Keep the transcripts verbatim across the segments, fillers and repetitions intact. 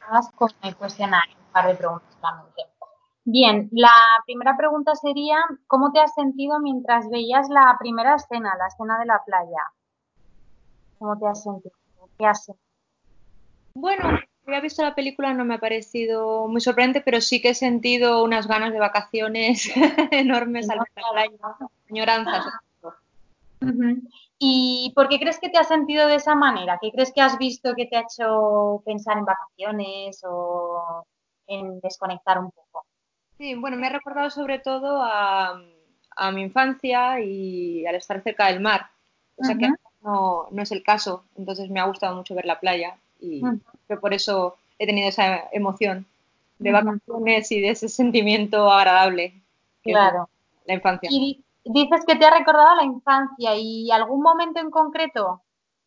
Vamos con el cuestionario, un par de preguntas solamente. Bien, la primera pregunta sería, ¿cómo te has sentido mientras veías la primera escena, la escena de la playa? ¿Cómo te has sentido? ¿Qué has sentido? Bueno, había visto la película, no me ha parecido muy sorprendente, pero sí que he sentido unas ganas de vacaciones enormes al ¿No? ver la playa, añoranza sobre todo. Ujú. ¿Y por qué crees que te has sentido de esa manera? ¿Qué crees que has visto que te ha hecho pensar en vacaciones o en desconectar un poco? Sí, bueno, me ha recordado sobre todo a, a mi infancia y al estar cerca del mar, cosa que Ujú, no, no es el caso, entonces me ha gustado mucho ver la playa y ujú, creo por eso he tenido esa emoción de ujú. vacaciones y de ese sentimiento agradable que es la, Claro. la infancia. Y di- dices que te ha recordado la infancia y algún momento en concreto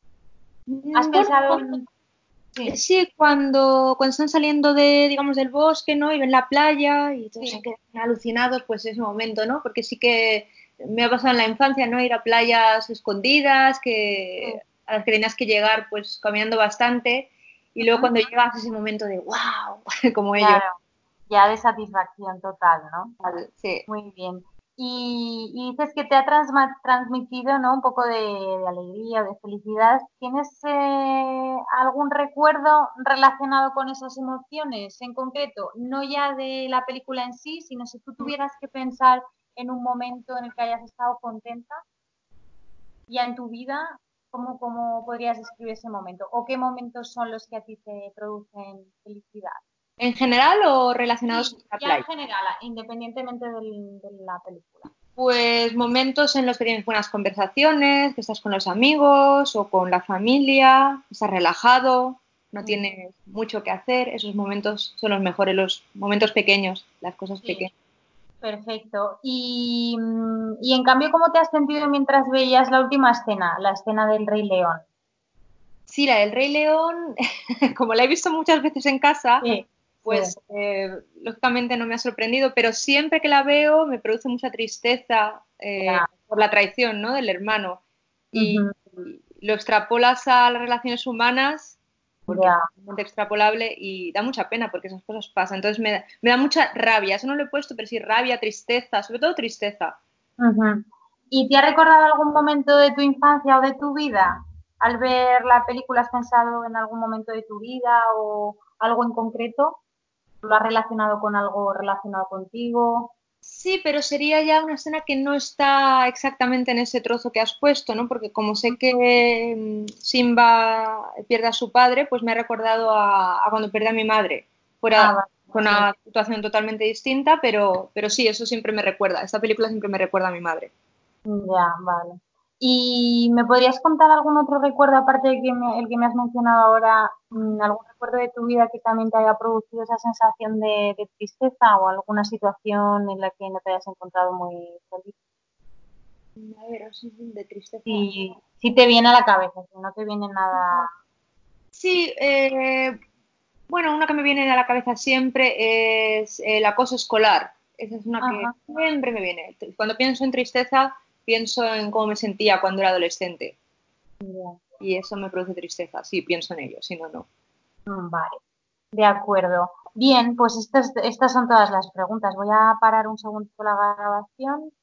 has Mm, Bueno, pensado en... Sí, sí, cuando, cuando están saliendo de, digamos, del bosque, ¿no? Y ven la playa y todos se sí, quedan alucinados, pues ese momento, ¿no? Porque sí que me ha pasado en la infancia, ¿no? Ir a playas escondidas, sí. que, a las que tenías que llegar, pues, caminando bastante. Y luego Ujú. cuando llegas ese momento de wow, como ellos. Claro, ya de satisfacción total, ¿no? Sí. Muy bien. Y, y dices que te ha transma- transmitido, ¿no? Un poco de, de alegría, de felicidad. ¿Tienes eh, algún recuerdo relacionado con esas emociones en concreto? No ya de la película en sí, sino si tú tuvieras que pensar en un momento en el que hayas estado contenta ya en tu vida, ¿cómo, cómo podrías describir ese momento? ¿O qué momentos son los que a ti te producen felicidad? ¿En general o relacionados con Sí, la ya playa? en general, independientemente del- de la película. Pues momentos en los que tienes buenas conversaciones, que estás con los amigos o con la familia, estás relajado, no Mm, tienes mucho que hacer, esos momentos son los mejores, los momentos pequeños, las cosas sí, pequeñas. perfecto. Y, mm, y en cambio, ¿cómo te has sentido mientras veías la última escena, la escena del Rey León? Sí, la del Rey León, como la he visto muchas veces en casa, Sí, sí, pues eh, lógicamente no me ha sorprendido, pero siempre que la veo me produce mucha tristeza eh, ya, por la traición, ¿no? Del hermano. Y, ujú, y lo extrapolas a las relaciones humanas, porque es ya, totalmente extrapolable y da mucha pena porque esas cosas pasan. Entonces me da, me da mucha rabia, eso no lo he puesto, pero sí rabia, tristeza, sobre todo tristeza. ujú. ¿Y te ha recordado algún momento de tu infancia o de tu vida? Al ver la película, ¿has pensado en algún momento de tu vida o algo en concreto? ¿Lo has relacionado con algo relacionado contigo? Sí, pero sería ya una escena que no está exactamente en ese trozo que has puesto, ¿no? Porque como sé que mm, Simba pierde a su padre, pues me ha recordado a, a cuando pierde a mi madre. Ah, Fuera vale, con sí. una situación totalmente distinta, pero, pero sí, eso siempre me recuerda. Esta película siempre me recuerda a mi madre. Ya, vale. ¿Y me podrías contar algún otro recuerdo, aparte de que me- el que me has mencionado ahora, mm, algún recuerdo de tu vida que también te haya producido esa sensación de, de tristeza o alguna situación en la que no te hayas encontrado muy feliz? A ver, así de tristeza. Si, si te viene a la cabeza, si no te viene nada. Sí, eh, bueno, una que me viene a la cabeza siempre es el acoso escolar. Esa es una que Ajá, siempre me viene. Cuando pienso en tristeza, pienso en cómo me sentía cuando era adolescente. ya. Y eso me produce tristeza. Sí, pienso en ello, si no, no. Mm, vale, de acuerdo. Bien, pues estas, estas son todas las preguntas. Voy a parar un segundo la grabación.